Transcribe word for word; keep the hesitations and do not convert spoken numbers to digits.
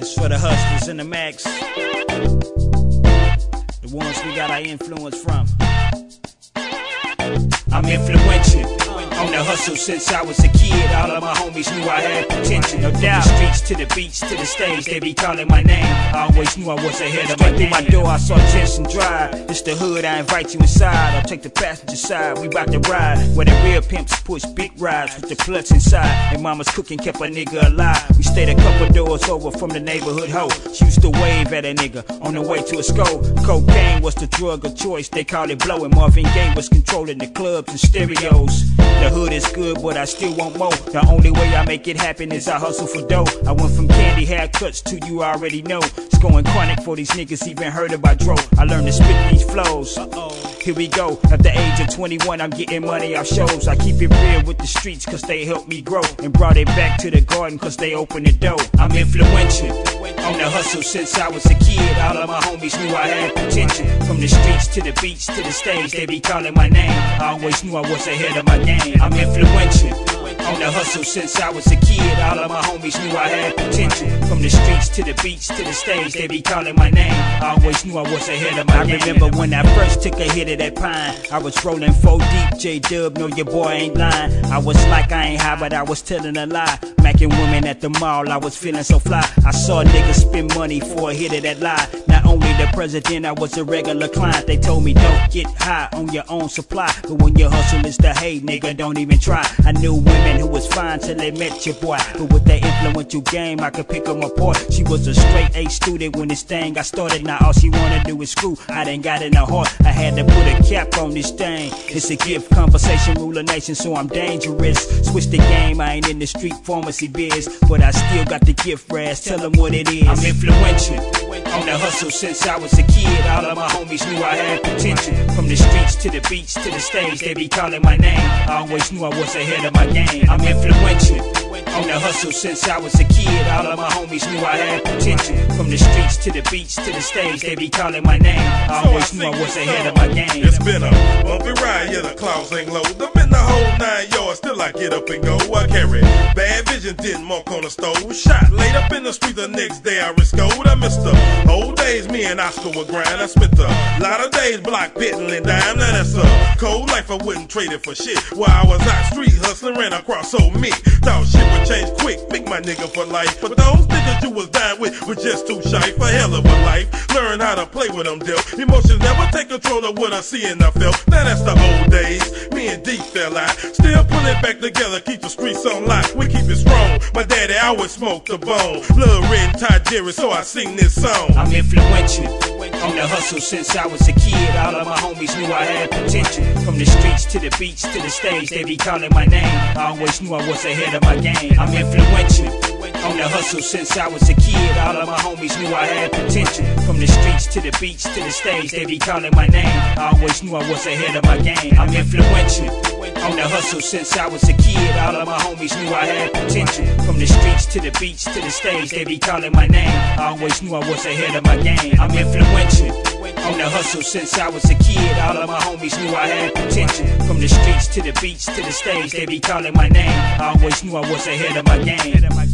It's for the hustlers and the max, the ones we got our influence from. I'm influential on the hustle since I was a kid. All of my homies knew I had potential. No doubt. From the streets to the beats to the stage, they be calling my name. I always knew I was ahead of my game. Through my door, I saw Jensen Drive. It's the hood, I invite you inside. I'll take the passenger side, we bout to ride. Where the real pimps push big rides with the clutch inside. And mama's cooking kept a nigga alive. We stayed a couple doors over from the neighborhood hoe. She used to wave at a nigga on the way to a skull. Cocaine was the drug of choice, they called it blowing. Marvin Gaye was controlling the clubs and stereos. The hood is good, but I still want more. The only way I make it happen is I hustle for dough. I went from candy haircuts to you already know. It's going chronic for these niggas even heard about Dro. I learned to spit these flows. Here we go. At the age of twenty-one, I'm getting money off shows. I keep it real with the streets cause they helped me grow. And brought it back to the garden cause they opened the door. I'm influential on the hustle since I was a kid. All of my homies knew I had potential. From the streets to the beats to the stage, they be calling my name. I always knew I was ahead of my game. I'm influential on the hustle since I was a kid. All of my homies knew I had potential. From the streets to the beats to the stage, they be calling my name. I always knew I was ahead of my game. I remember when I first took a hit of that pine. I was rolling four deep, J-Dub, know your boy ain't lying. I was like I ain't high, but I was telling a lie. Macking women at the mall, I was feeling so fly. I saw niggas spend money for a hit of that lie. Not only the president, I was a regular client. They told me don't get high on your own supply. But when your hustle is the hate, nigga, don't even try. I knew women who was fine till they met your boy. But with that influential game, I could pick them apart. She was a straight A student when this thing got started. Now all she wanna do is screw. I done got in her heart. I had to put a cap on this thing. It's a gift, conversation, rule a nation, so I'm dangerous. Switch the game, I ain't in the street pharmacy biz, but I still got the gift, Raz. Tell them what it is. I'm influential on the hustle since I was a kid. All of my homies knew I had potential. From the streets to the beats to the stage, they be calling my name. I always knew I was ahead of my game. I'm influential on the hustle since I was a kid. All of my homies knew I had potential. From the streets to the beats to the stage, they be calling my name. I always knew I was ahead of my game. It's been a bumpy ride, yeah, the clouds ain't low. I'm in the whole nine yards, still I get up and go. I carry bad vision, didn't mark on the stove. Shot laid up in the street, the next day I risk gold. I missed the old days, me and Oscar would grind. I spent a lot of days block pitting and dime. Now that's a cold life, I wouldn't trade it for shit. While I was out street hustling, ran across so me. Thought shit would change quick, make my nigga for life. But those niggas you was dying with were just too shy for hell of a life. Learn how to play with them dealt. Emotions never take control of what I see and I felt. Now that's the old days, me and D fell out. Still put it back together, keep the streets on lock. We keep it strong, my daddy always smoked the bone. Blood red and tie Jerry, so I sing this song. I'm influential on the hustle since I was a kid. All of my homies knew I had potential. From the streets to the beats to the stage, they be calling my name. I always knew I was ahead of my game. I'm influential on the hustle since I was a kid. All of my homies knew I had potential. From the streets to the beats to the stage, they be calling my name. I always knew I was ahead of my game. I'm influential on the hustle since I was a kid. All of my homies knew I had potential. From the streets to the beats to the stage, they be calling my name. I always knew I was ahead of my game. I'm influential on the hustle since I was a kid. All of my homies knew I had potential. From the streets to the beats to the stage, they be calling my name. I always knew I was ahead of my game.